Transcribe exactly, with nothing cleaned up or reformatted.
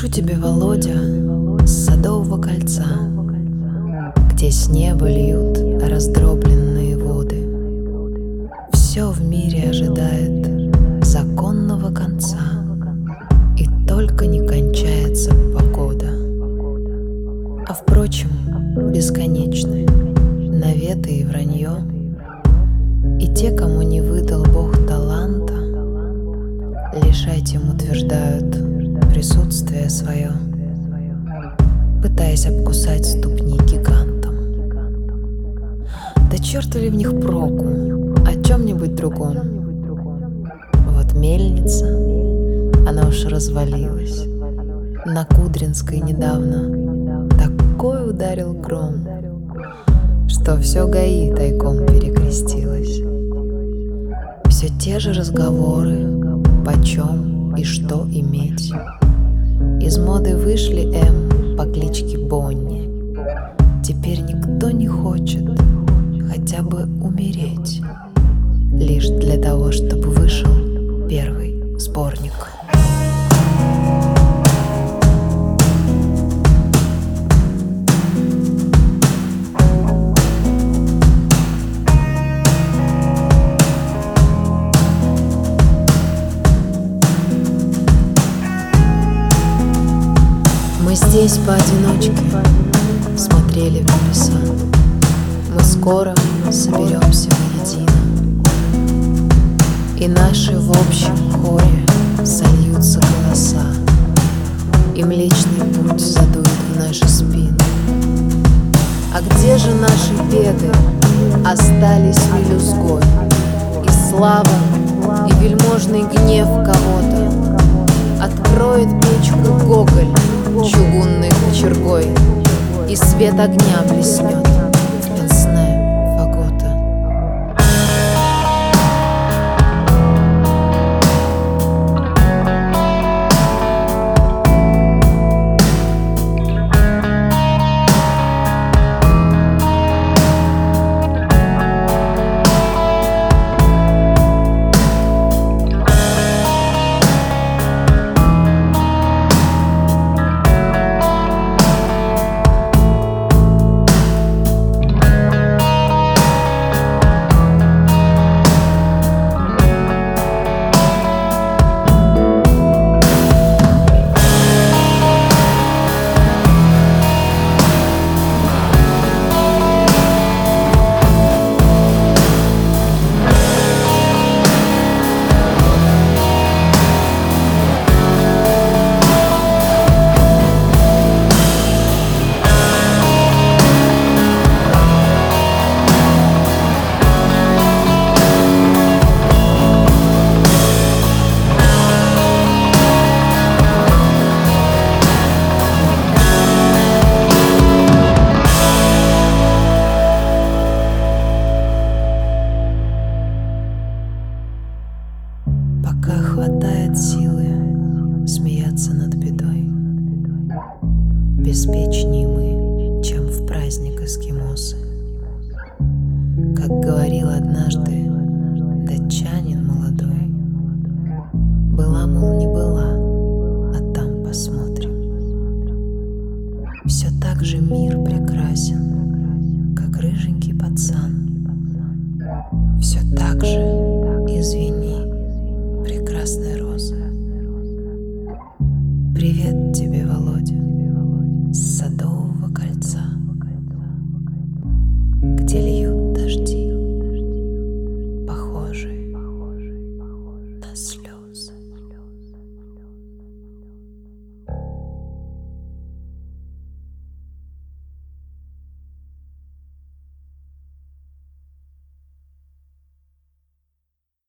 тебе, Володя, с Садового кольца, где с неба льют раздробленные воды. Все в мире ожидает законного конца, и только не кончается погода. А впрочем, бесконечны наветы и вранье, и те, кому не выдал Бог таланта, лишь этим утверждают присутствие свое, пытаясь обкусать ступни гигантам. Да черту ли в них проку, о чем-нибудь другом? Вот мельница, она уж развалилась. На Кудринской недавно такой ударил гром, что все ГАИ тайком перекрестилось. Все те же разговоры, почем и что иметь. Из моды вышли М по кличке Бонни. Теперь никто не хочет хотя бы умереть, лишь для того, чтобы вышел первый сборник. Мы здесь поодиночке смотрели в небеса. Мы скоро соберемся воедино, и наши в общем хоре сольются голоса, и Млечный Путь задует в наши спины. А где же наши беды остались мелюзгой, и слава, и вельможный гнев кого-то? Откроет печку Гоголь чугунной кочергой, и свет огня блеснет в пенсне фагота. Пока хватает силы смеяться над бедой, беспечнее мы, чем в праздник эскимосы. Как говорил однажды датчанин молодой, была, мол, не была, а там посмотрим. Все так же мир прекрасен, как рыженький пацан. Все так же извини.